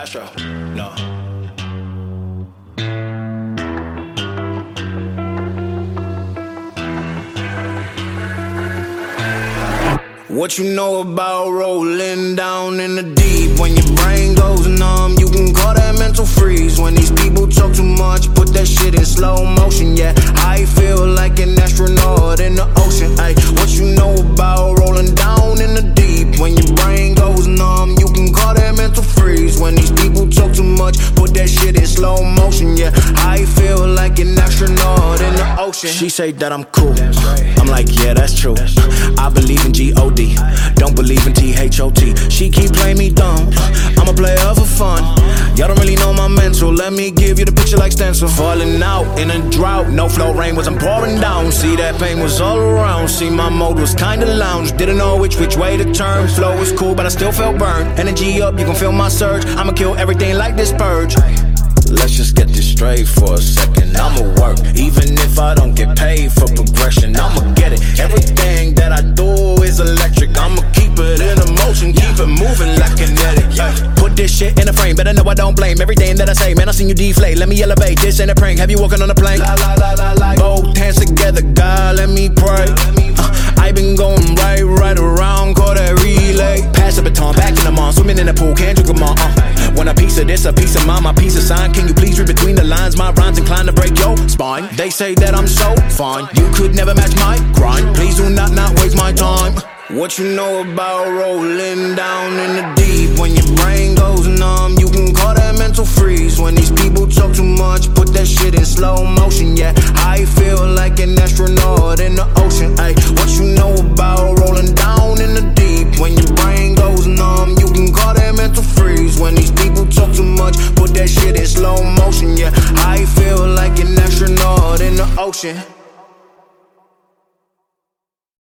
Astro, no. What you know about rolling down in the deep? When your brain goes numb, you can call that mental freeze. When these people talk too much, put that shit in slow motion. Yeah, I feel like an astronaut in the ocean. Ay, what you know about rolling down in the deep? When your brain goes numb, you can call that mental freeze. When these people talk too much, put that shit in slow motion. Yeah, I feel like an astronaut in the ocean. She say that I'm cool, I'm like, yeah, that's true. I believe in G-O-D, don't believe in T-H-O-T. She keep playing me dumb, I'm a player for fun. Y'all don't really know my mental, let me give you the picture like stencil. Falling out in a drought, no flow, rain wasn't pouring down. See, that pain was all around, see, my mode was kinda lounge. Didn't know which way to turn, flow was cool but I still felt burned. Energy up, you can feel my surge, I'ma kill everything like this purge. Let's just get this straight for a second. I'ma work, even if I don't get paid for progression. I'ma get it, everything that I do is electric. I'ma keep it in motion, keep it moving like kinetic. Put this shit in a frame, better know I don't blame everything that I say. Man, I seen you deflate, let me elevate, this ain't a prank. Have you walking on a plane? Both hands together, God, let me pray. I been going right around, call that relay. Pass the baton, back in the mall, swimming in the pool, can't drink them all. Want a piece of this, a piece of mine, my piece of sign. Can you please read between the lines? My rhymes inclined to break your spine. They say that I'm so fine, you could never match my grind. Please do not waste my time. What you know about rolling down in the deep? When your brain goes numb, you can call that mental freeze. When these people talk too much, put that shit in slow motion. Yeah, I feel like an astronaut in the ocean. Ay, what you know about rolling down in the deep? When your brain goes numb, you can call that mental freeze. When these people talk too much, put that shit in slow motion. Yeah, I feel like an astronaut in the ocean.